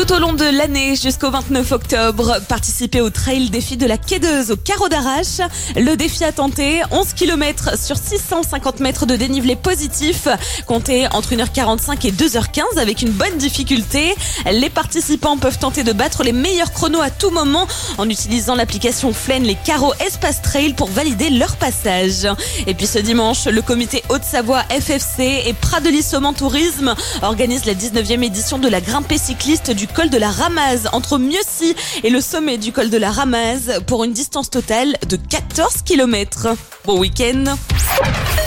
Tout au long de l'année jusqu'au 29 octobre, participez au Trail Défi de la Quédeuse au Carreau d'Arrache. Le défi à tenter, 11 km sur 650 mètres de dénivelé positif, comptez entre 1h45 et 2h15 avec une bonne difficulté. Les participants peuvent tenter de battre les meilleurs chronos à tout moment en utilisant l'application Flaine les Carreaux Espace Trail pour valider leur passage. Et puis ce dimanche, le comité Haute-Savoie FFC et Pradely-Saumon Tourisme organisent la 19e édition de la grimpée cycliste du col de la Ramaze entre Mieuxy et le sommet du col de la Ramaze pour une distance totale de 14 km. Bon week-end.